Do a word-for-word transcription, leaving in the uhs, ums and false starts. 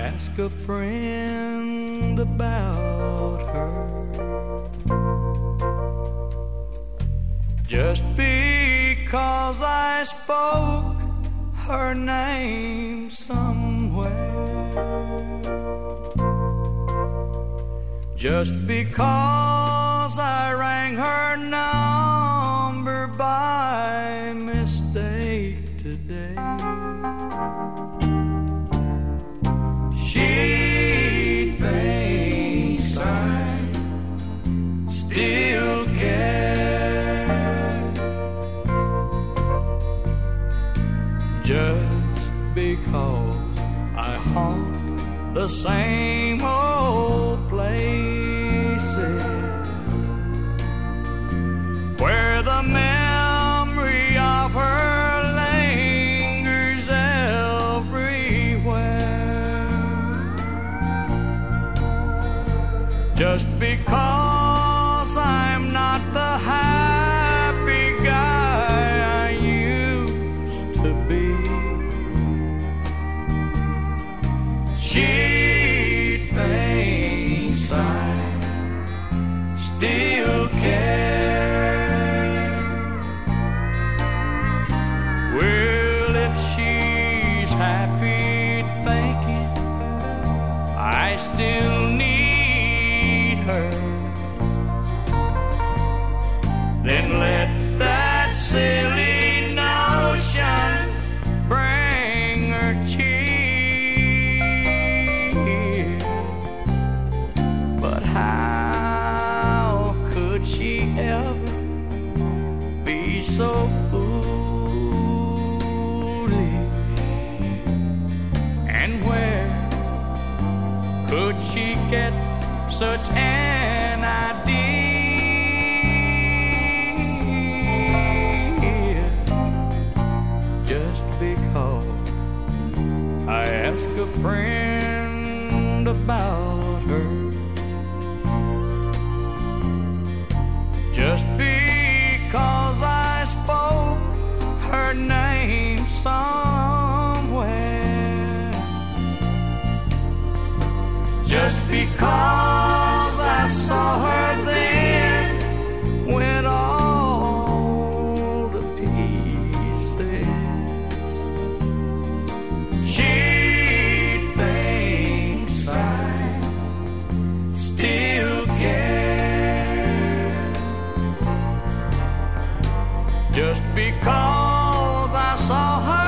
asked a friend about her. Just because I spoke her name somewhere, just because I rang her number by mistake today, she thinks I still care, just because I haunt the same old places where the memory of her lingers everywhere. Just because I'm not the happy guy I used to be, she thinks I still care. Well, if she's happy thinking I still need her, then let that silly notion bring her cheer. But how could she ever be so foolish? And where could she get such an idea? Just because I asked a friend about her, just because I spoke her name somewhere, just because I saw her then went all to pieces, she thinks I still care. Just because I saw her